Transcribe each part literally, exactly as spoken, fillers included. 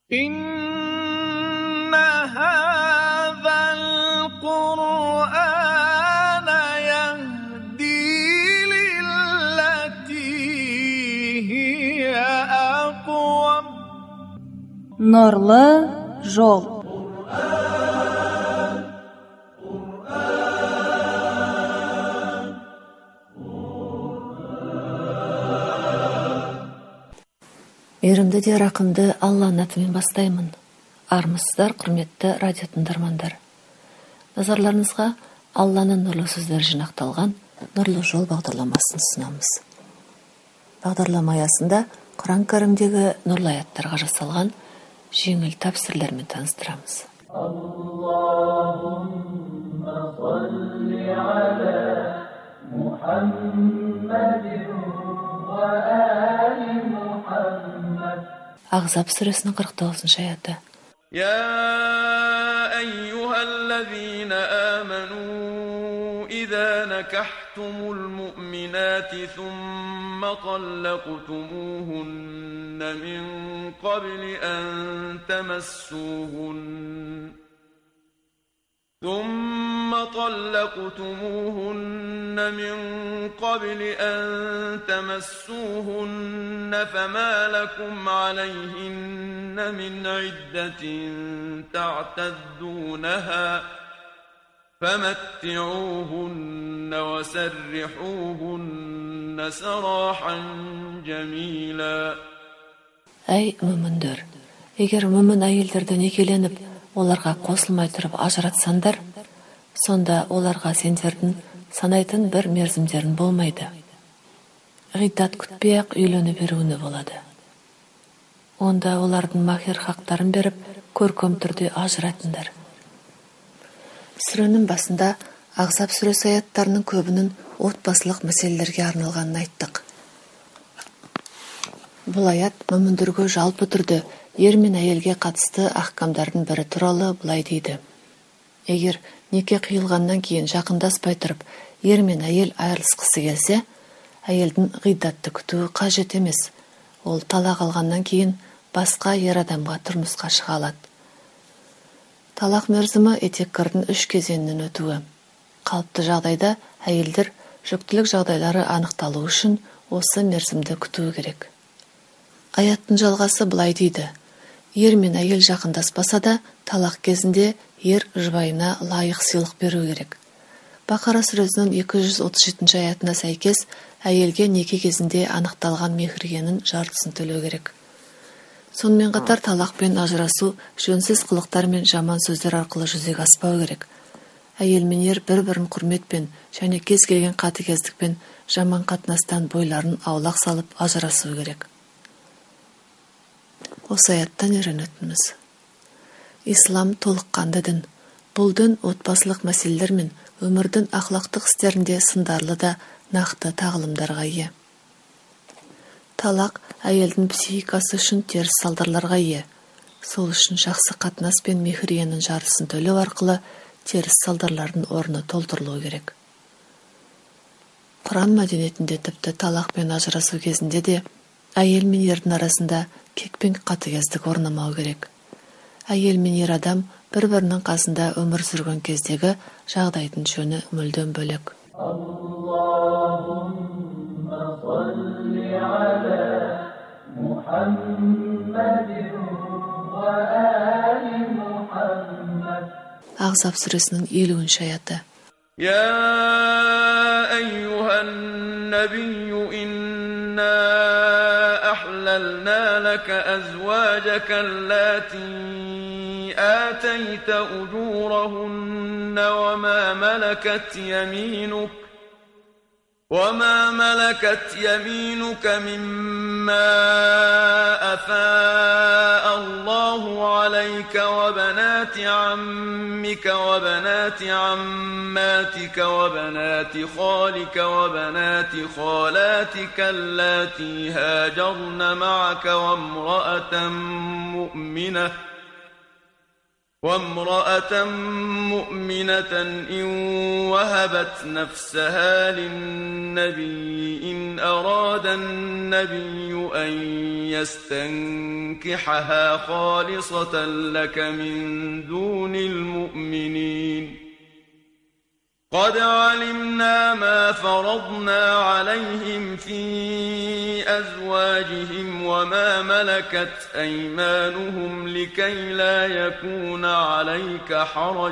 إن هذا القرآن يهدي للتي هي أقوم. Нурлы жол. Мейірімді де рақымды Алланың атымен бастаймын. Армысыздар, құрметті радио тыңдармандар. Назарларыңызға Алланың нұрлы сөздері жинақталған Нұрлы жол бағдарламасын ұсынамыз. Бағдарлама аясында Құран кәрімдегі нұрлы аяттарға жасалған жеңіл тәпсірлермен таныстырамыз. Аллахумма салли аля Мухаммадин ва али Мухаммад. Ахзаб сүресінің қырық тоғызыншы аяты. يا أيها الذين آمنوا إذا نكحتم المؤمنات ثم طلقتموهن من قبل أن تمسوهن ثم طلقتموهن من قبل أن تمسوهن فما لكم عليهن من عدة تعتدونها فمتعوهن وسرحوهن سراحا جميلا. Әй мүміндер, егер мүмін әйелдерді некеленіп, оларға қосылмай тұрып ажыратсаңдар, сонда оларға сендердің санайтын бір мерзімдерін болмайды. Ғиддат күтпей-ақ үйлене беруіне болады. Онда олардың махер хақтарын беріп, көркем түрде ажыратыңдар. Сүренің басында Ахзаб сүресі аяттарының көбінің отбасылық мәселелерге арналғанын айттық. Бұл аят мүміндерге жалпы түрде ер мен әйелге қатысты ахкамдардың бірі туралы былай дейді. Егер неке қиылғаннан кейін жақындаспай тұрып, ер мен әйел айырылысқысы келсе, әйелдің ғиддатты күтуі қажет емес. Ол талақ алғаннан кейін басқа ер адамға тұрмысқа шыға алады. Талақ мерзімі етеккірдің үш кезеңінен өтуі. Қалыпты жағдайда әйелдер жүктілік жағдайлары анықталу үшін осы мерзімді күтуі керек. Аяттың жалғасы былай дейді. Ер мен әйел жақындаспаса да, талақ кезінде ер жұбайына лайық сыйлық беру керек. Бақара сүресінің екі жүз отыз жетінші аятына сәйкес, әйелге неке кезінде анықталған мехригенің жартысын төлеу керек. Сонымен қатар талақ пен ажырасу жөнсіз қылықтар мен жаман сөздер арқылы жүзеге аспау керек. Әйел мен ер бір-бірін құрметпен және кез келген қатыгездікпен жаман қатынастан бойларын аулақ салып ажырасу керек. Осы аяттан үйренетініміз. Ислам толыққанды дін. Бұл дін отбасылық мәселелер мен өмірдің ақлақтық істерінде сындарлы да нақты тағылымдарға ие. Талақ әйелдің психикасы үшін теріс салдарларға ие. Сол үшін жақсы қатынас пен мехригенің жартысын төлеу арқылы теріс салдарлардың орны толтырылуы керек. Құран мәдениетінде тіпті талақ пен ажырасу кезінде де әйел мен ердің арасында кек пен қатыгездік орнамау керек. Әйел мен ер адам бір-бірінің қасында өмір сүрген кездегі жағдайдың жөні мүлдем бөлек. Аллахумма салли аля Мухаммадин ва али Мухаммад. Ахзаб сүресінің елуінші аяты. Я айюхан набию инна أحللنا لك أزواجك اللاتي آتيت أجورهن وما ملكت يمينك وما ملكت يمينك مما أفاء الله عليك وبنات عمك وبنات عماتك وبنات خالك وبنات خالاتك اللاتي هاجرن معك وامرأة مؤمنة وامرأة مؤمنة إن وهبت نفسها للنبي إن أراد النبي أن يستنكحها خالصة لك من دون المؤمنين قد علمنا ما فرضنا عليهم في أزواجهم وما ملكت أيمانهم لكي لا يكون عليك حرج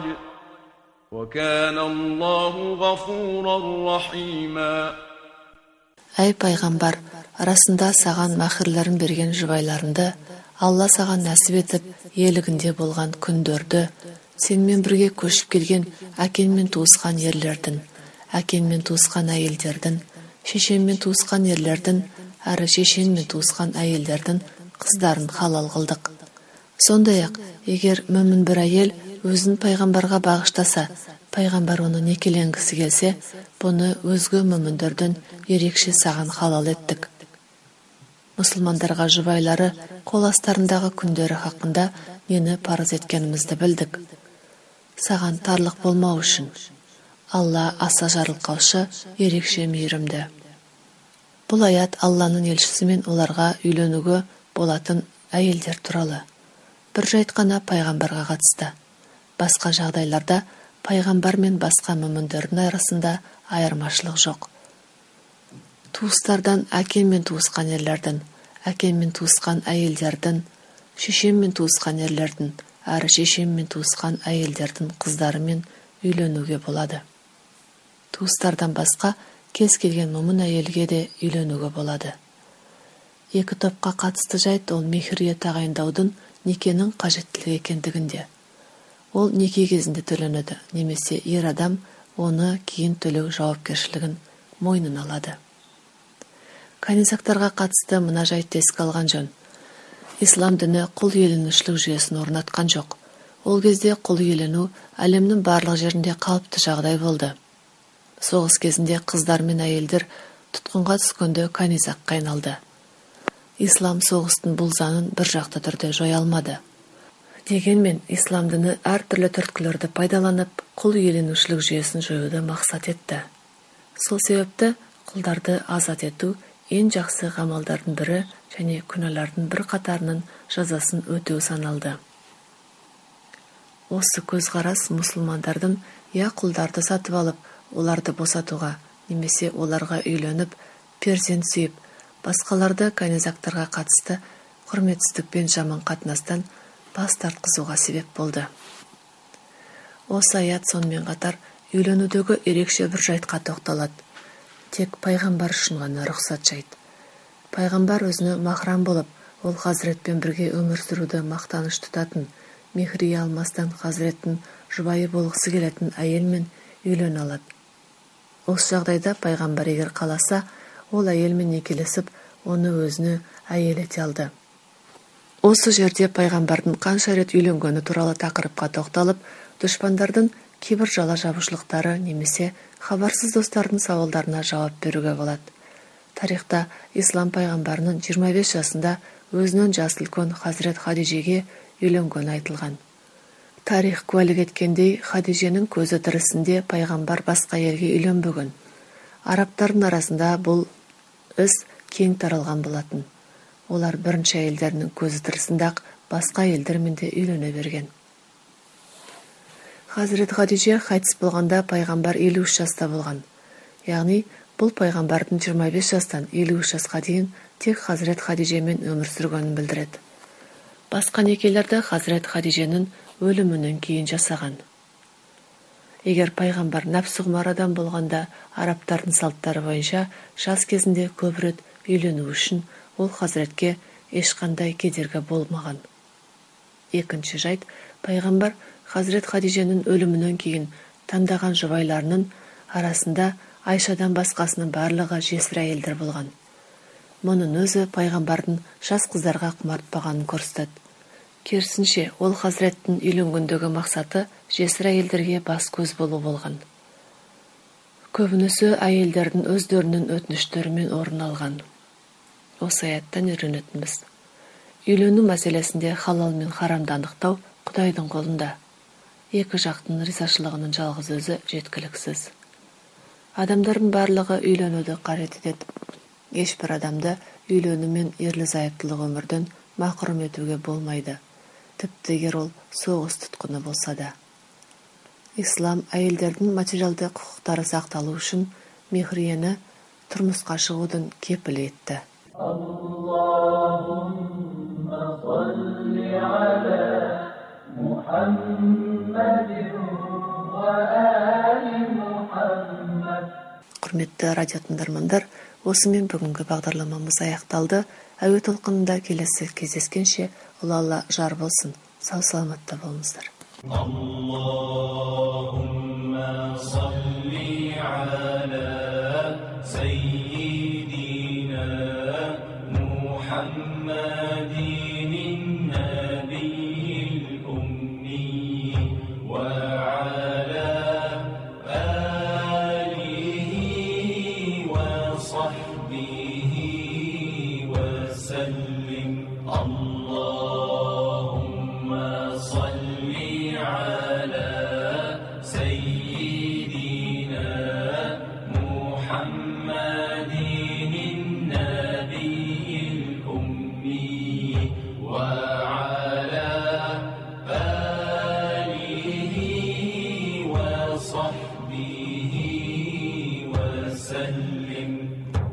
وكان الله غفورا رحيما. Әй пайғамбар, арасында саған махрларын берген жұбайларыңды, Алла саған нәсіп етіп, елігінде болған күндерді, сенмен бірге көшіп келген әкенмен туысқан ерлердің, әкенмен туысқан әйелдердің, шешенмен туысқан ерлердің, әрі шешенмен туысқан әйелдердің қыздарын халал қылдық. Сондай-ақ, егер мүмін бір әйел өзін пайғамбарға бағыштаса, пайғамбар оны некеленгісі келсе, бұны өзге мүміндердің ерекше саған халал еттік. Мұсылмандарға жұбайлары қол астарындағы күндері хақында нені парыз еткенімізді білдік. Саған тарлық болмау үшін. Алла аса жарылқаушы, ерекше мейірімді. Бұл аят Алланың елшісімен оларға үйленуге болатын әйелдер туралы. Бір жайт қана пайғамбарға қатысты. Басқа жағдайларда пайғамбар мен басқа мүміндердің арасында айырмашылық жоқ. Туыстардан әкенмен туысқан ерлердің, әкенмен туысқан әйелдердің, шешенмен туысқан ерлердің, әрі шешенмен туысқан әйелдердің қыздарымен үйленуге болады. Туыстардан басқа кез келген мүмін әйелге де үйленуге болады. Екі топқа қатысты жайт ол мехрие тағайындаудың некенің қажеттілігі екендігінде. Ол неке кезінде төленеді, немесе ер адам оны кейін төлеу жауапкершілігін мойнына алады. Канизактарға қатысты мына жайтты еске алған жөн. Ислам діні құл иеленушілік жүйесін орнатқан жоқ. Ол кезде құл иелену әлемнің барлық жерінде қалыпты жағдай болды. Соғыс кезінде қыздар мен әйелдер тұтқынға түскенде канизаққа айналды. Ислам соғыстың бұл заңын бір жақты түрде жоя алмады. Дегенмен, ислам діні әртүрлі түрткілерді пайдаланып, құл иеленушілік жүйесін жоюды мақсат етті. Сол себепті құлдарды азат ету ең жақсы ғамалдардың бірі және күнәлардың бір қатарының жазасын өтеу саналды. Осы көзқарас мұсылмандардың я құлдарды сатып алып, оларды босатуға, немесе оларға үйленіп, перзент сүйіп, басқаларды канизактарға қатысты құрметсіздік пен жаман қатынастан бас тартқызуға себеп болды. Осы аят сонымен қатар үйленудегі ерекше бір жайтқа тоқталады. Тек пайғамбар үшін ғана рұқсат жайт. Пайғамбар өзіне махрам болып, ол Хазіретпен бірге өмір сүруді мақтаныш тұтатын, мехрие алмастан Хазіреттің жұбайы болғысы келетін әйелмен үйлене алады. Осы жағдайда пайғамбар егер қаласа, ол әйелмен некелесіп, оны өзіне әйел ете алды. Осы жерде пайғамбардың қанша рет үйленгені туралы тақырыпқа тоқталып, дұшпандардың кейбір жала жабушылықтары немесе хабарсыз достардың сауалдарына жауап беруге болады. Тарихта ислам пайғамбарының жиырма бес жасында өзінің жасы үлкен Хазірет Хадижеге үйленгені айтылған. Тарих куәлік еткендей, Хадиженің көзі тірісінде пайғамбар басқа елге үйленбеген. Арабтардың арасында бұл іс кең таралған болатын. Олар бірінші әйелдерінің көзі тірісінде-ақ басқа әйелдермен де үйлене берген. Хазірет Хадиже қайтыс болғанда пайғамбар елу үш жаста болған. Яғни, бұл пайғамбардың жиырма бес жастан елу үш жасқа дейін тек Хазірет Хадижемен өмір сүргенін білдіреді. Басқа некелерді Хазірет Хадиженің өлімінен кейін жасаған. Егер пайғамбар нәпсіғұмар адам болғанда, арабтардың салттары бойынша жас кезінде көп рет үйлену үшін ол Хазіретке ешқандай кедергі болмаған. Екінші жайт, пайғамбар Хазірет Хадиженің өлімінен кейін таңдаған жұбайларының арасында Айшадан басқасының барлығы жесір әйелдер болған. Мұның өзі пайғамбардың жас қыздарға құмартпағанын көрсетеді. Керісінше, ол Хазіреттің үйленгендегі мақсаты жесір әйелдерге бас көз болу болған. Көбінісі әйелдердің өздерінің өтініштерімен орын алған. Осы аяттан үйренетінбіз. Үйлену мәселесінде халал мен харамды анықтау Құдайдың қолында. Екі жақтың ризашылығының жалғыз өзі жеткіліксіз. Адамдардың барлығы үйленуді қажет етеді. Ешбір адамды үйлену мен ерлі-зайыптылық өмірден мақұрым етуге болмайды. Тіпті егер ол соғыс тұтқыны болса да. Ислам әйелдердің материалды құқықтары сақталу үшін мехрияны тұрмысқа шығудың кепіл етті. Құрметті радио тыңдармандар, осымен бүгінгі бағдарламамыз аяқталды. Әуе толқынында келесі кездескенше Алла жар болсын. Сау саламатта болыңыздар. Аллахумма салли аля саййидина Мухаммадин набiyil ummi wa ala alihi wa sahbihi wa sallim. Allahumma salli ala sayyidina Muhammadin nabiyil ummi wa ala alihi wa sahbihi wa sallim.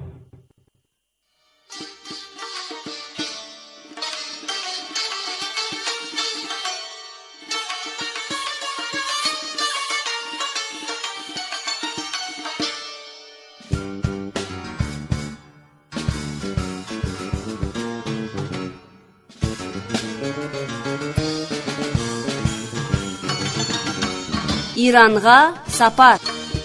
Иранға сапар.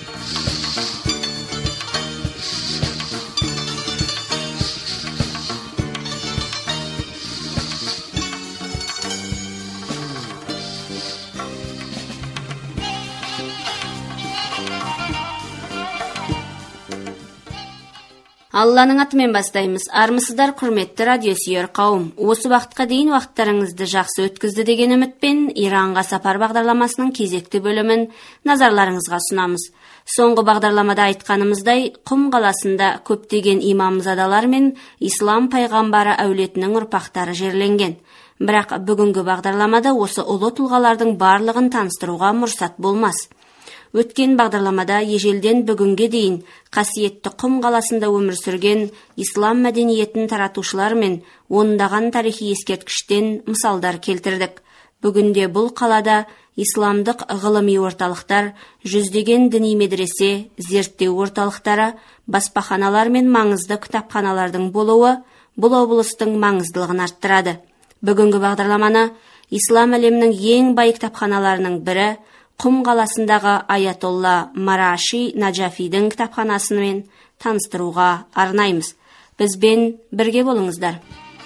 Алланың атымен бастаймыз. Армысыздар, құрметті радиосүйер қауым. Осы уақытқа дейін уақыттарыңызды жақсы өткізді деген үмітпен Иранға сапар бағдарламасының кезекті бөлімін назарларыңызға ұсынамыз. Соңғы бағдарламада айтқанымыздай, Құм қаласында көптеген имамзадалар мен ислам пайғамбары әулетінің ұрпақтары жерленген. Бірақ бүгінгі бағдарламада осы ұлы тұлғалардың барлығын таныстыруға мұрсат болмас. Өткен бағдарламада ежелден бүгінге дейін қасиетті Құм қаласында өмір сүрген ислам мәдениетін таратушылар мен ондаған тарихи ескерткіштен мысалдар келтірдік. Бүгінде бұл қалада исламдық ғылыми орталықтар, жүздеген діни медресе, зерттеу орталықтары, баспаханалар мен маңызды кітапханалардың болуы бұл облыстың маңыздылығын арттырады. Бүгінгі бағдарламаны ислам әлемінің ең бай кітапханаларының бірі Құм қаласындағы Аятолла Мараши Наджафидің кітапханасымен таныстыруға арнаймыз. Бізбен бірге болыңыздар.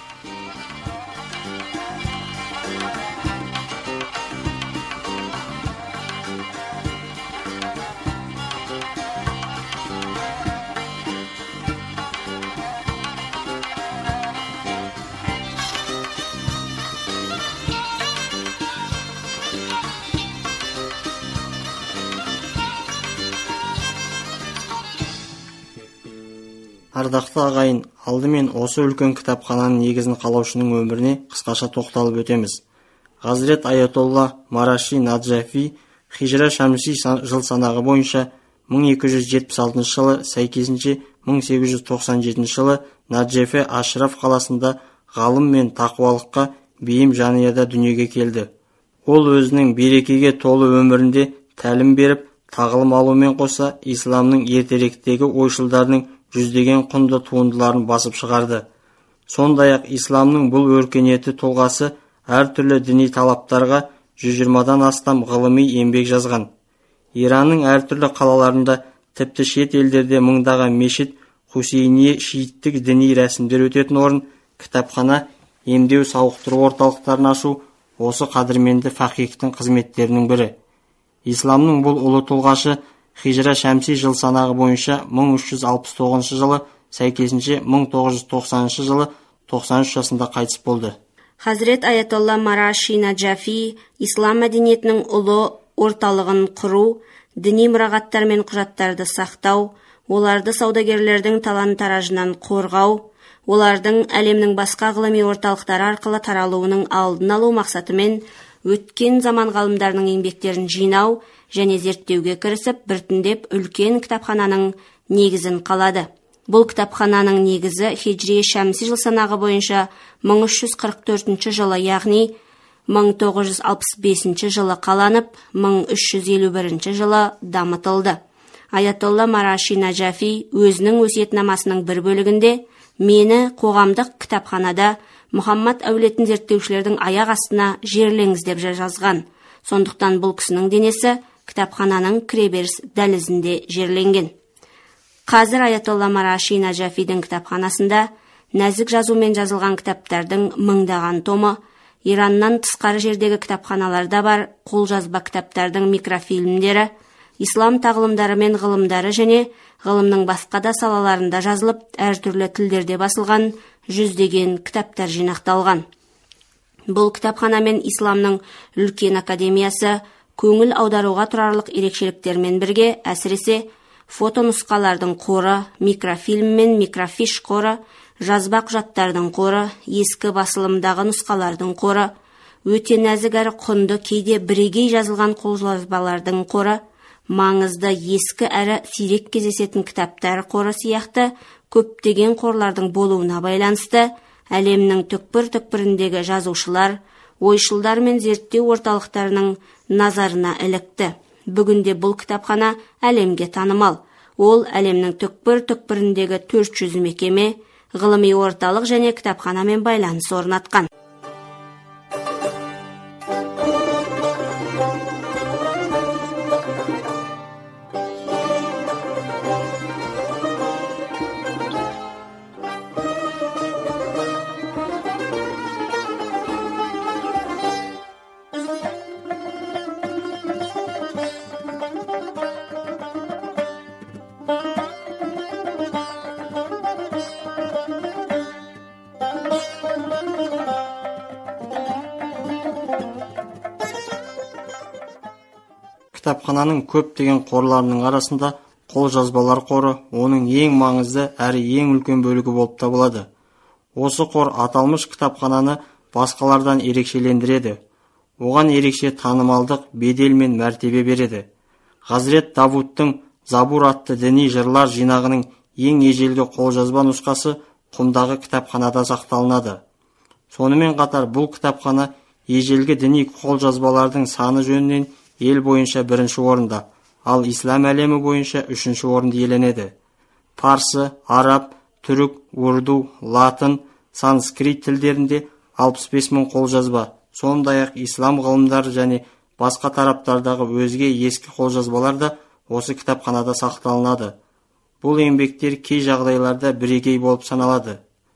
Ардақты ағайын, алдымен осы үлкен кітапхананың негізін қалаушының өміріне қысқаша тоқталып өтеміз. Ғазірет Аятолла Мараши Наджафи хижра шамси жыл санағы бойынша мың екі жүз жетпіс алтыншы жылы, сәйкесінше мың сегіз жүз тоқсан жетінші жылы Наджафе Ашраф қаласында ғалым мен тақуалыққа бейім жанұяда дүниеге келді. Ол өзінің берекеге толы өмірінде тәлім беріп, тағылым алумен қоса исламның ертеректегі ойшылдарының жүздеген құнды туындыларын басып шығарды. Сондай-ақ исламның бұл өркениетті тұлғасы әртүрлі діни талаптарға жүз жиырмадан астам ғылыми еңбек жазған. Иранның әртүрлі қалаларында, тіпті шет елдерде мыңдаған мешіт, Хусейния шииттік діни рәсімдер өтетін орын, кітапхана, емдеу сауықтыру орталықтарын ашу осы қадірменді фақихтің қызметтерінің бірі. Исламның бұл ұлы тұлғасы хижра шәмси жыл санағы бойынша мың үш жүз алпыс тоғызыншы жылы, сәйкесінше мың тоғыз жүз тоқсаныншы жылы тоқсан үш жасында қайтыс болды. Хазірет Аятолла Мараши Наджафи ислам мәдениетінің ұлы орталығын құру, діни мұрағаттар мен құжаттарды сақтау, оларды саудагерлердің талан-таражынан қорғау, олардың әлемнің басқа ғылыми орталықтары арқылы таралуының алдын алу мақсатымен өткен заман ғалымдарының еңбектерін жинау және зерттеуге кірісіп, біртіндеп үлкен кітапхананың негізін қалады. Бұл кітапхананың негізі хиджри шәмси жыл санағы бойынша мың үш жүз қырық төртінші жылы, яғни мың тоғыз жүз алпыс бесінші жылы қаланып, мың үш жүз елу бірінші жылы дамытылды. Аятолла Мараши Наджафи өзінің өсиетнамасының бір бөлігінде мені қоғамдық кітапханада Мұхаммад әулетін зерттеушілердің аяқ астына жерлеңіз деп жазған. Сондықтан бұл кісінің денесі кітапхананың кіреберіс дәлізінде жерленген. Қазір Аятолла Мараши Наджафидің кітапханасында нәзік жазумен жазылған кітаптардың мыңдаған томы, Ираннан тысқары жердегі кітапханаларда бар қолжазба кітаптардың микрофильмдері, ислам тағылымдары мен ғылымдары және ғылымның басқа да салаларында жазылып, әртүрлі тілдерде басылған жүздеген кітаптар жинақталған. Бұл кітапхана мен исламның үлкен академиясы көңіл аударуға тұрарлық ерекшеліктермен бірге, әсіресе фотонұсқалардың қоры, микрофильм мен микрофиш қоры, жазба құжаттардың қоры, ескі басылымдағы нұсқалардың қоры, өте нәзік әрі құнды кейде бірегей жазылған қолжазбалардың қоры, маңызды ескі әрі сирек кездесетін кітаптар қоры сияқты көптеген қорлардың болуына байланысты әлемнің түкпір-түкпіріндегі жазушылар, ойшылдар мен зерттеу орталықтарының назарына ілікті. Бүгінде бұл кітапхана әлемге танымал. Ол әлемнің түкпір-түкпіріндегі төрт жүз мекеме, ғылыми орталық және кітапханамен байланыс орнатқан. Кітапхананың көптеген қорларының арасында қолжазбалар қоры оның ең маңызды әрі ең үлкен бөлігі болып табылады. Осы қор аталмыш кітапхананы басқалардан ерекшелендіреді. Оған ерекше танымалдық, бедел мен мәртебе береді. Хазірет Давудтың Забур атты діни жырлар жинағының ең ежелгі қолжазба нұсқасы құмдағы кітапханада сақталынады. Сонымен қатар бұл кітапхана ежелгі діни қолжазбалардың саны жөнінен ел бойынша бірінші орында, ал ислам әлемі бойынша үшінші орынды иеленеді. Парсы, араб, түрік, урду, латын, санскрит тілдерінде алпыс бес мың қолжазба, сондай-ақ ислам ғылымдары және басқа тараптардағы өзге ескі қолжазбалар да осы кітапханада сақталынады. Бұл еңбектер кей жағдайларда бірегей болып саналады.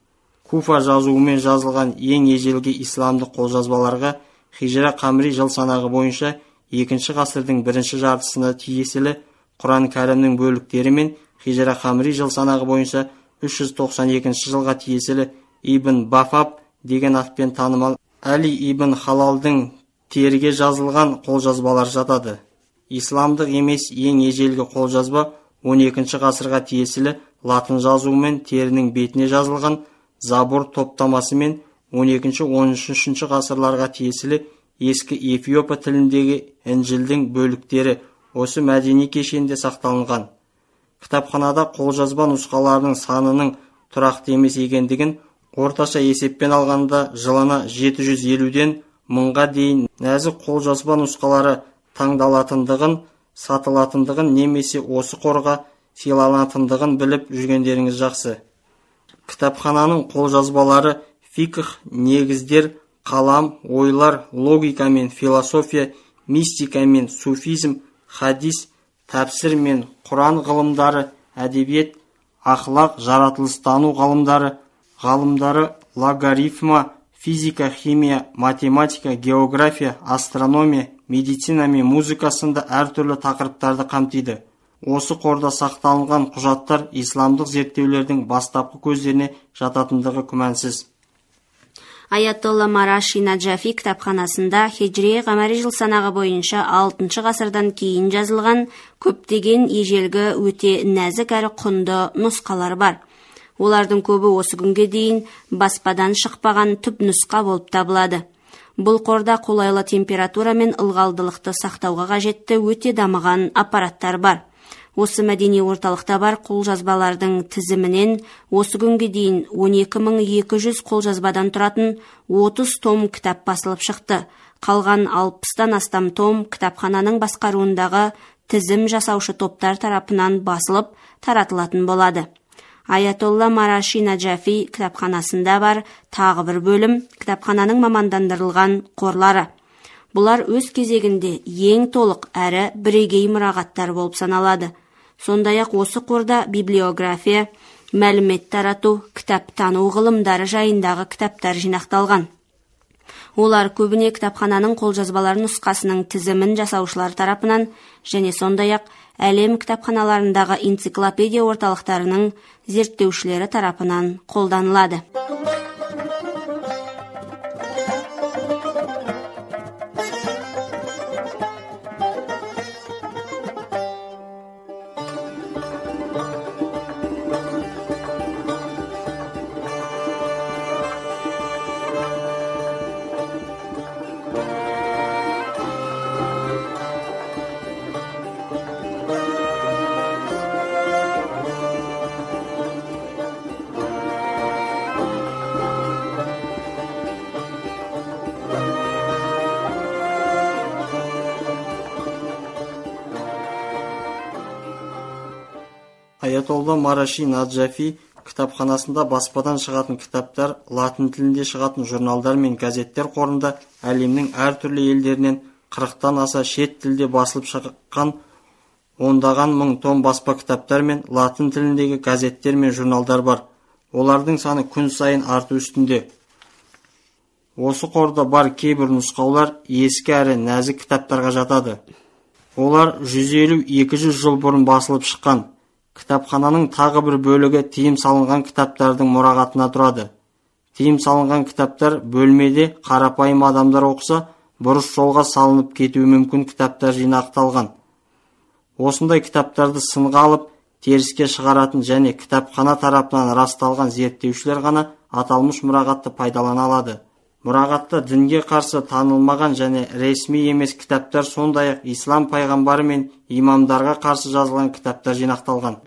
Куфа жазуымен жазылған ең ежелгі исламдық қолжазбаларға хижра қамри жыл санағы бойынша екінші ғасырдың бірінші жартысына тиесілі Құран кәрімнің бөліктері мен хижра қамри жыл санағы бойынша үш жүз тоқсан екінші жылға тиесілі Ибн Бафаб деген атпен танымал Әли ибн Халалдың теріге жазылған қолжазбалар жатады. Исламдық емес ең ежелгі қолжазба он екінші ғасырға тиесілі латын жазуымен терінің бетіне жазылған Забур топтамасы мен он екінші он үшінші ғасырларға тиесілі ескі Эфиопия тіліндегі Інжілдің бөліктері осы мәдени кешенде сақталынған. Кітапханада қолжазба нұсқаларының санының тұрақты емес екендігін, орташа есеппен алғанда жылына жеті жүз елуден мыңға дейін нәзік қолжазба нұсқалары таңдалатындығын, сатылатындығын немесе осы қорға сыйланатындығын біліп жүргендеріңіз жақсы. Кітапхананың қолжазбалары фикх, негіздер, қалам, ойлар, логика мен философия, мистика мен суфизм, хадис, тәпсір мен Құран ғылымдары, әдебиет, ақлақ, жаратылыстану ғылымдары, ғалымдары, логарифма, физика, химия, математика, география, астрономия, медицина мен музыка сынды әртүрлі тақырыптарды қамтиды. Осы қорда сақталынған құжаттар исламдық зерттеулердің бастапқы көздеріне жататындығы күмәнсіз. Аятолла Мараши Наджафи кітапханасында хижри қамари жыл санағы бойынша алтыншы ғасырдан кейін жазылған көптеген ежелгі өте нәзік әрі құнды нұсқалар бар. Олардың көбі осы күнге дейін баспадан шықпаған түп нұсқа болып табылады. Бұл қорда қолайлы температура мен ылғалдылықты сақтауға қажетті өте дамыған аппараттар бар. Осы мәдени орталықта бар қолжазбалардың тізімінен осы күнге дейін он екі мың екі жүз қолжазбадан тұратын отыз том кітап басылып шықты. Қалған алпыстан астам том кітапхананың басқаруындағы тізім жасаушы топтар тарапынан басылып таратылатын болады. Аятолла Мараши Наджафи кітапханасында бар тағы бір бөлім кітапхананың мамандандырылған қорлары. Бұлар өз кезегінде ең толық әрі бірегей мұрағаттар болып саналады. Сондай-ақ осы қорда библиография, мәлімет тарату, кітап тану ғылымдары жайындағы кітаптар жинақталған. Олар көбіне кітапхананың қолжазбалар нұсқасының тізімін жасаушылар тарапынан және сондай-ақ әлем кітапханаларындағы энциклопедия орталықтарының зерттеушілері тарапынан қолданылады. Аятолла Мараши Наджафи кітапханасында баспадан шығатын кітаптар, латын тілінде шығатын журналдар мен газеттер қорында әлемнің әртүрлі елдерінен қырықтан аса шет тілде басылып шыққан ондаған мың том баспа кітаптар мен латын тіліндегі газеттер мен журналдар бар. Олардың саны күн сайын арту үстінде. Осы қорда бар кейбір нұсқаулар ескі әрі нәзік кітаптарға жатады. Олар жүз елу - екі жүз жыл бұрын басылып шыққан. Кітапхананың тағы бір бөлігі тиым салынған кітаптардың мұрағатына тұрады. Тиым салынған кітаптар бөлмеде қарапайым адамдар оқыса, бұрыс жолға салынып кетуі мүмкін кітаптар жинақталған. Осындай кітаптарды сынға алып, теріске шығаратын және кітапхана тарапынан расталған зерттеушілер ғана аталмыш мұрағатты пайдалана алады. Мұрағатта дінге қарсы танылмаған және ресми емес кітаптар, сондай-ақ ислам пайғамбары мен имамдарға қарсы жазылған кітаптар жинақталған.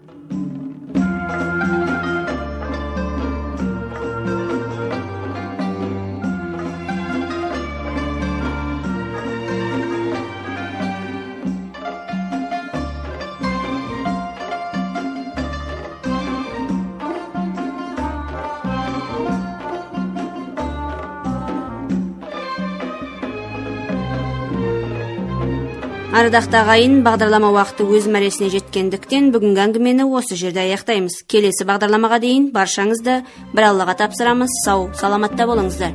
Ардақты ағайын, бағдарлама уақыты өз мәресіне жеткендіктен бүгінгі әңгімені осы жерде аяқтаймыз. Келесі бағдарламаға дейін баршаңызды бір Аллаға тапсырамыз. Сау, саламатта болыңыздар.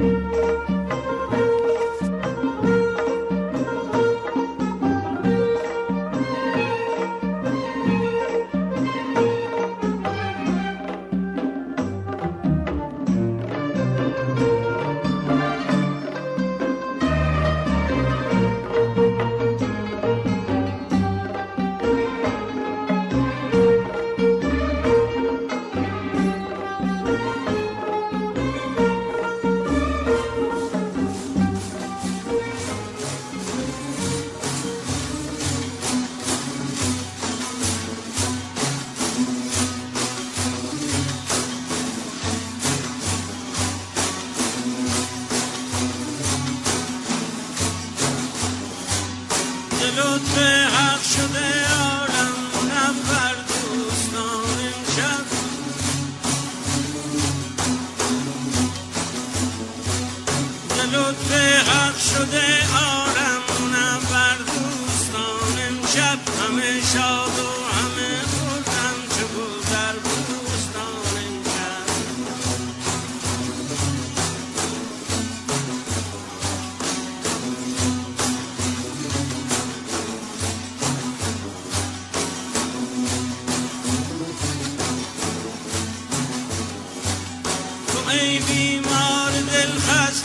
لطف حق شده عالم منور دوستان امشب لطف حق شده عالم منور دوستان امشب همه شاد و همه خورم چو گل در بوستان امشب ای بیمار دل خست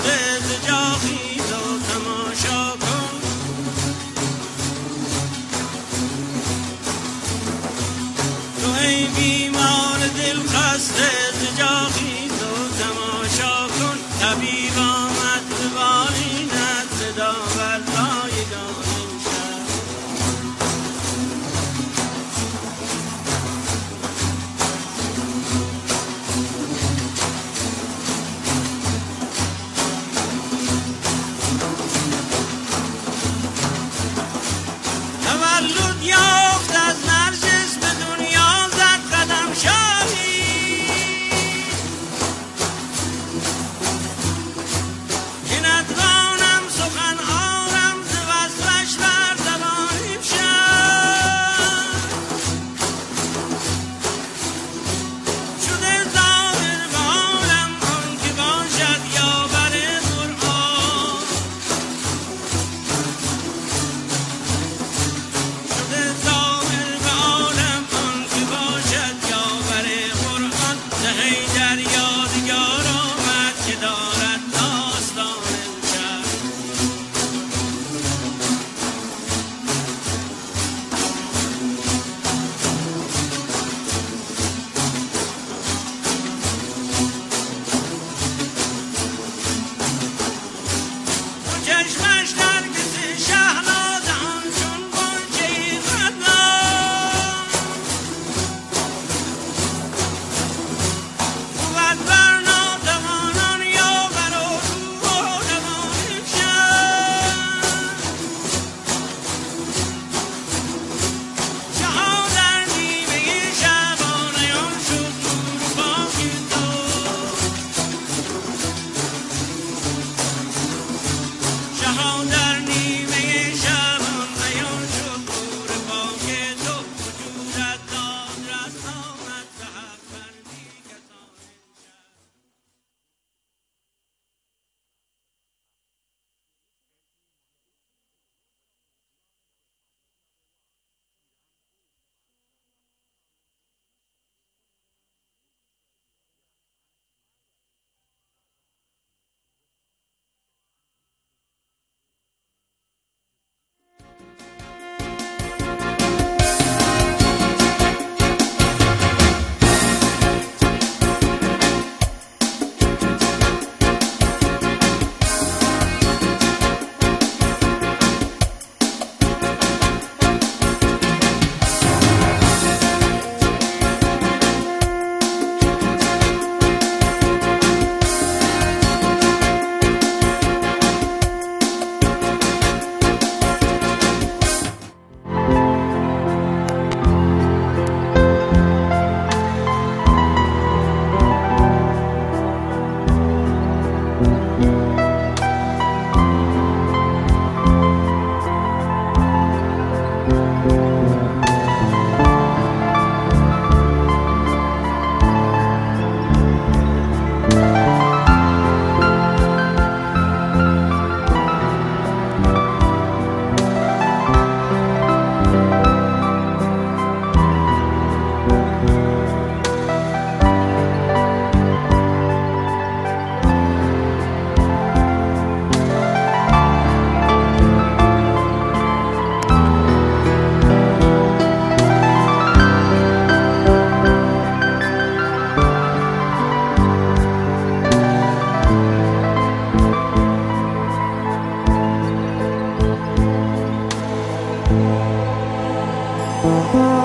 ای بیمار دل خسته زجا خیز و تماشا کن طبیب آمد به بالینت صدا بر رایگان امشب تولد یافت از نرجس به دنیا زد قدم شاهی که ندوانم سخن آرم ز وصلش بر زبان امشب شده ظاهر به عالم آن که باشد یاور قرآن شده ظاهر به عالم آن که باشد یاور قرآن زهی در یادگار آمد که دارد داستان امشب دو چشمش نرگس شهنازه همچون غنچه قدم بود بر ناتوانان یاور و روح و روان امشب شها در نیمه شبانیان شد نور پاک تو شها در نیمه شبانیان شد نور پاک تو وجودت داد رست آمد سحر بر بیکسان امشب Thank you.